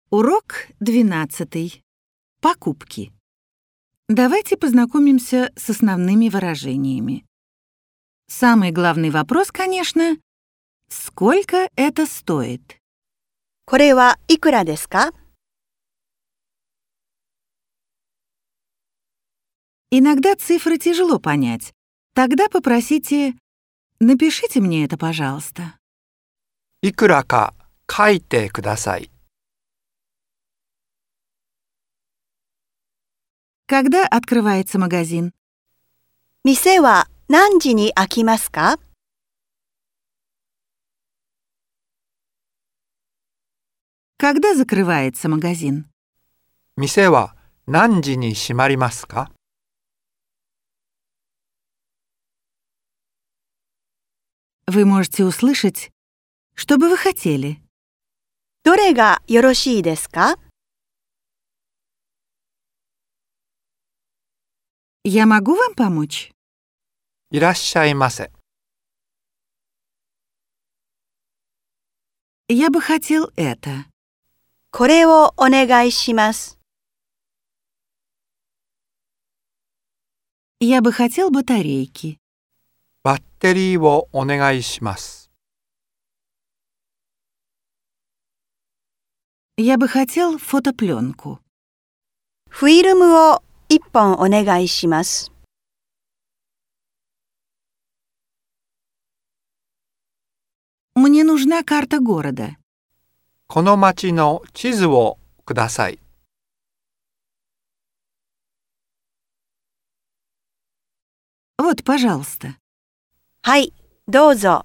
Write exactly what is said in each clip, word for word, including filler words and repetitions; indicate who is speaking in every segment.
Speaker 1: Урок двенадцатый. Покупки. Давайте познакомимся с основными выражениями. Самый главный вопрос, конечно, сколько это стоит?
Speaker 2: これはいくらですか?
Speaker 1: Иногда цифры тяжело понять. Тогда попросите «напишите мне это, пожалуйста».
Speaker 3: いくらか書いてください。
Speaker 1: Когда открывается магазин?
Speaker 2: 店は何時に開きますか?
Speaker 1: Когда закрывается магазин?
Speaker 3: 店は何時に閉まりますか?
Speaker 1: Вы можете услышать, что бы вы хотели.
Speaker 2: どれがよろしいですか?
Speaker 1: Я могу вам помочь?
Speaker 3: いらっしゃいませ。
Speaker 1: Я бы хотел это.
Speaker 2: これをお願いします。
Speaker 1: Я бы хотел батарейки.
Speaker 3: バッテリーをお願いします。
Speaker 1: Я бы хотел фотопленку.
Speaker 2: フィルムを一本お願いします。
Speaker 1: Мне нужна карта города.
Speaker 3: この町の地図をください。
Speaker 1: Вот, пожалуйста.
Speaker 2: はい、どうぞ。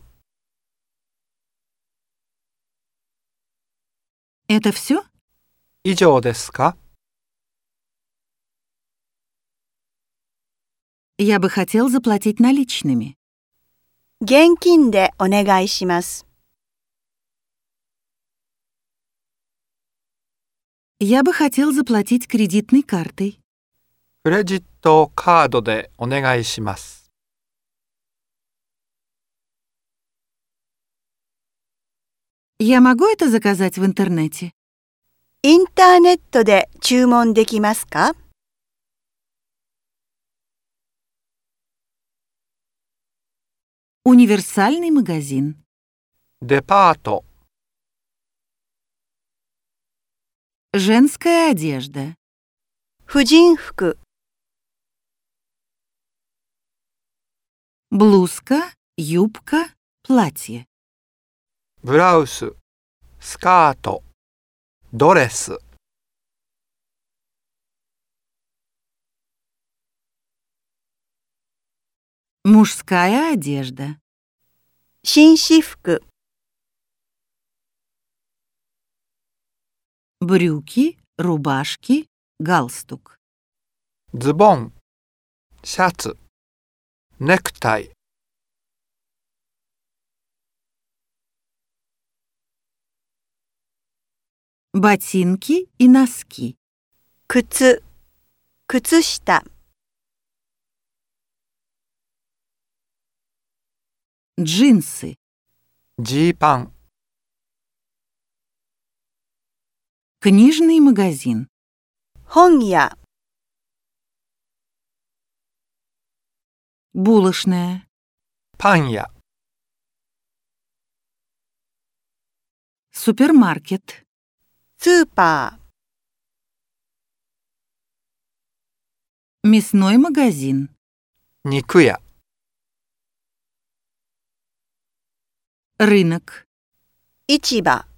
Speaker 1: Это все?
Speaker 3: 以上ですか?
Speaker 1: Я бы хотел заплатить наличными.
Speaker 2: 現金でお願いします。
Speaker 1: Я бы хотел заплатить кредитной картой.
Speaker 3: クレジットカードでお願いします。
Speaker 1: Я могу это заказать в интернете?
Speaker 2: インターネットで注文できますか?
Speaker 1: Универсальный магазин.
Speaker 3: デパート、
Speaker 1: Женская одежда.
Speaker 2: 婦人服、
Speaker 1: Блузка, юбка, платье.
Speaker 3: ブラウス、スカート、ドレス。
Speaker 1: Мужская одежда.
Speaker 2: 紳士服、
Speaker 1: Брюки, рубашки, галстук.
Speaker 3: ズボン、シャツ、ネクタイ。
Speaker 1: Ботинки и носки.
Speaker 2: 靴、靴下、
Speaker 1: Джинсы.
Speaker 3: ジーパン、
Speaker 1: Книжный магазин.
Speaker 2: 本屋、
Speaker 1: Булочная.
Speaker 3: パン屋、
Speaker 1: Супермаркет.
Speaker 2: スーパー、
Speaker 1: Мясной магазин.
Speaker 3: 肉屋、
Speaker 1: Рынок.
Speaker 2: 市場。